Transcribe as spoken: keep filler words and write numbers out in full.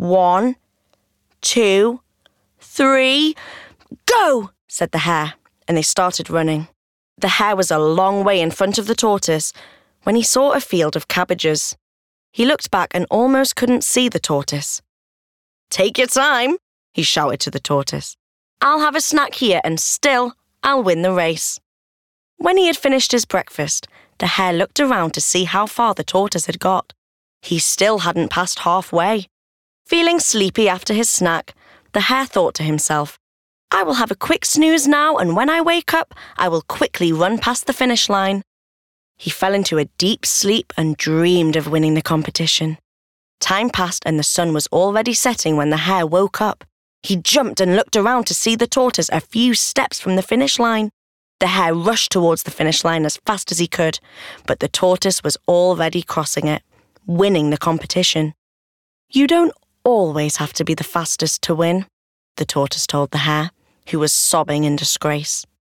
One, two, three, go, said the hare, and they started running. The hare was a long way in front of the tortoise when he saw a field of cabbages. He looked back and almost couldn't see the tortoise. Take your time, he shouted to the tortoise. I'll have a snack here and still I'll win the race. When he had finished his breakfast, the hare looked around to see how far the tortoise had got. He still hadn't passed halfway. Feeling sleepy after his snack, the hare thought to himself, I will have a quick snooze now, and when I wake up, I will quickly run past the finish line. He fell into a deep sleep and dreamed of winning the competition. Time passed and the sun was already setting when the hare woke up. He jumped and looked around to see the tortoise a few steps from the finish line. The hare rushed towards the finish line as fast as he could, but the tortoise was already crossing it, winning the competition. You don't always have to be the fastest to win, the tortoise told the hare, who was sobbing in disgrace.